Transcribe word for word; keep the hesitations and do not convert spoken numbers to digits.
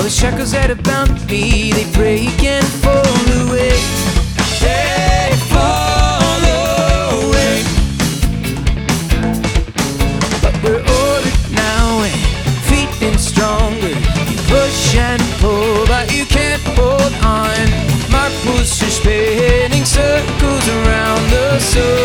All the shackles that are bound me, they break and fall away. They fall away. But we're older now and feet been stronger. You push and pull, but you can't hold on. Marbles are spinning circles around the soul.